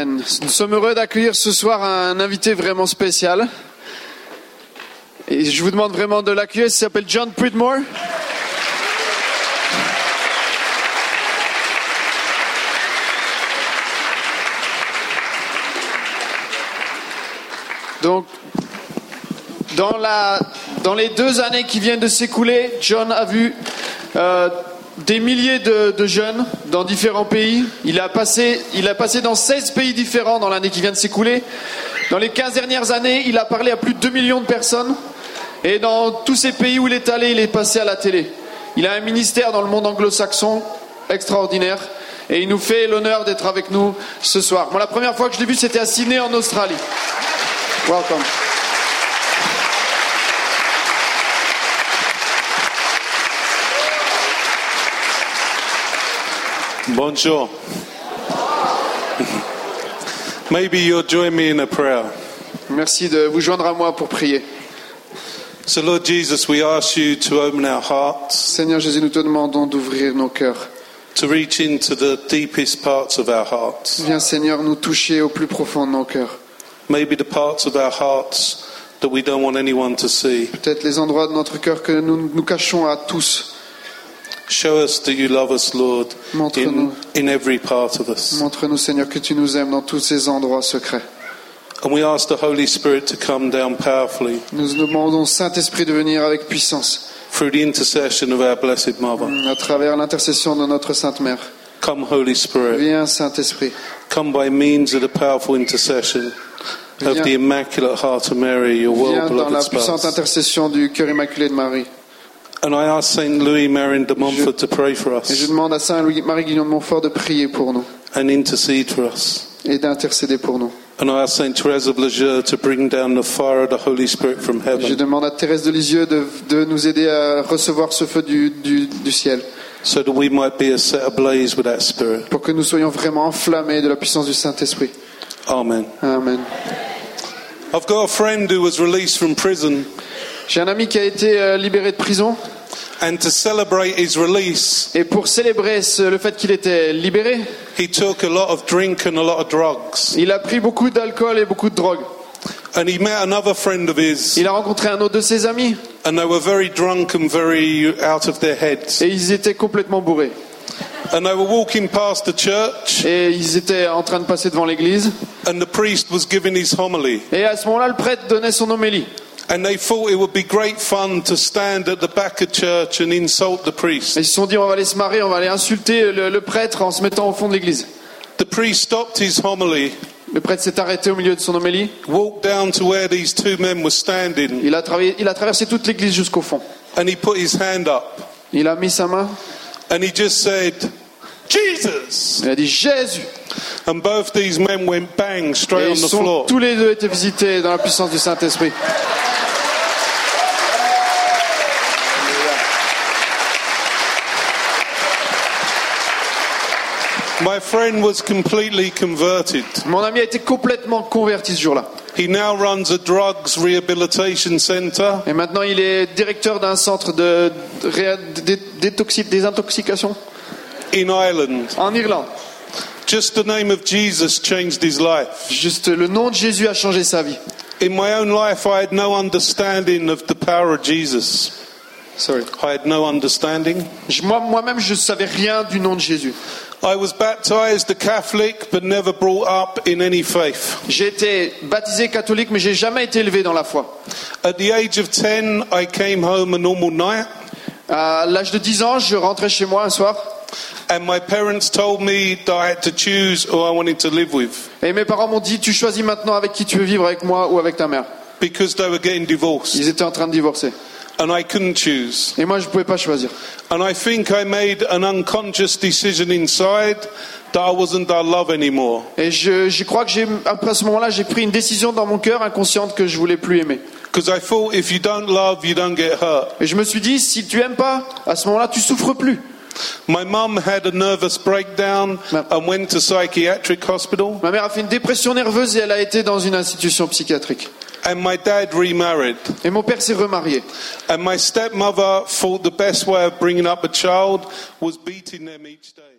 Amen. Nous sommes heureux d'accueillir ce soir un invité vraiment spécial. Et je vous demande vraiment de l'accueillir. Il s'appelle John Pridmore. Donc, dans les 2 années qui viennent de s'écouler, John a vu des milliers de jeunes dans différents pays. Il a passé dans 16 pays différents dans l'année qui vient de s'écouler. Dans les 15 dernières années, il a parlé à plus de 2 millions de personnes. Et dans tous ces pays où il est allé, il est passé à la télé. Il a un ministère dans le monde anglo-saxon extraordinaire. Et il nous fait l'honneur d'être avec nous ce soir. Moi, la première fois que je l'ai vu, c'était à Sydney, en Australie. Welcome. Bonjour. Maybe you'll join me in a prayer. Merci de vous joindre à moi pour prier. So Lord Jesus, we ask you to open our hearts, Seigneur Jésus, nous te demandons d'ouvrir nos cœurs. to reach into the deepest parts of our hearts. Viens Seigneur nous toucher au plus profond de nos cœurs. Maybe the parts of our hearts that we don't want anyone to see. Peut-être les endroits de notre cœur que nous cachons à tous. Show us that you love us, Lord, Montre-nous. in every part of us. Montre-nous Seigneur que tu nous aimes dans tous ces endroits secrets. And we ask the Holy Spirit to come down powerfully Nous demandons au Saint-Esprit de venir avec puissance through the intercession of our Blessed Mother. à travers l'intercession de notre Sainte Mère. Come, Holy Spirit. Viens Saint-Esprit. Come by means of the powerful intercession of the Immaculate Heart of Mary, your Viens dans la well-beloved puissante spouse. intercession du cœur immaculé de Marie. And I ask Saint Louis Marin de Montfort to pray for Et je us demande à Saint Marie-Guillaume de Montfort de prier pour nous and intercede for us. et d'intercéder pour nous. And I ask Saint Therese of Lisieux to bring down the fire of the Holy Spirit from Je heaven demande à Thérèse de Lisieux de nous aider à recevoir ce feu du ciel so that we might be set ablaze with that Spirit. pour que nous soyons vraiment enflammés de la puissance du Saint-Esprit. Amen. Amen. I've got a friend who was released from prison, J'ai un ami qui a été libéré de prison and to celebrate his release, et pour célébrer le fait qu'il était libéré, he took a lot of drink and a lot of drugs. il a pris beaucoup d'alcool et beaucoup de drogue. And he met another friend of his, Il a rencontré un autre de ses amis and they were very drunk and very out of their heads. et ils étaient complètement bourrés. And they were walking past the church, Et ils étaient en train de passer devant l'église. and the priest was giving his homily. Et à ce moment-là, le prêtre donnait son homélie. And they thought it would be great fun to stand at the back of church and insult the Et priest. ils se sont dit, on va aller se marrer, on va aller insulter le prêtre en se mettant au fond de l'église. The priest stopped his homily, Le prêtre s'est arrêté au milieu de son homélie. walked down to where these two men were standing, Il a traversé toute l'église jusqu'au fond. and he put his hand up, Il a mis sa main. and he just said, Jesus! Il a dit Jésus. And both these men went bang Et straight on ils the sont floor. tous les deux été visités dans la puissance du Saint-Esprit. My friend was completely converted. Mon ami a été complètement converti ce jour-là. He now runs a drugs rehabilitation center Et maintenant, il est directeur d'un centre de désintoxication in Ireland. en Irlande. Just the name of Jesus changed his life. Juste le nom de Jésus a changé sa vie. In my own life, I had no understanding of the power of Jesus. Sorry. I had no understanding. Moi-même, je ne savais rien du nom de Jésus. I was baptized a Catholic, but never brought up in any faith. J'ai été baptisé catholique, mais j'ai jamais été élevé dans la foi. At the age of 10, I came home a normal night, À l'âge de 10 ans, je rentrais chez moi un soir, and my parents told me that I had to choose who I wanted to live with, et mes parents m'ont dit, tu choisis maintenant avec qui tu veux vivre, avec moi ou avec ta mère. because they were getting divorced, Ils étaient en train de divorcer. and I couldn't choose. Et moi, je ne pouvais pas choisir. And I think I made an unconscious decision inside that I wasn't their love anymore. Et je crois que après ce moment-là, j'ai pris une décision dans mon cœur inconsciente que je voulais plus aimer. Because I thought if you don't love, you don't get hurt. Et je me suis dit, si tu aimes pas, à ce moment-là, tu souffres plus. My mum had a nervous breakdown and went to psychiatric hospital. Ma mère a fait une dépression nerveuse et elle a été dans une institution psychiatrique. And my dad remarried. Et mon père s'est remarié. And my stepmother thought the best way of bringing up a child was beating them each day.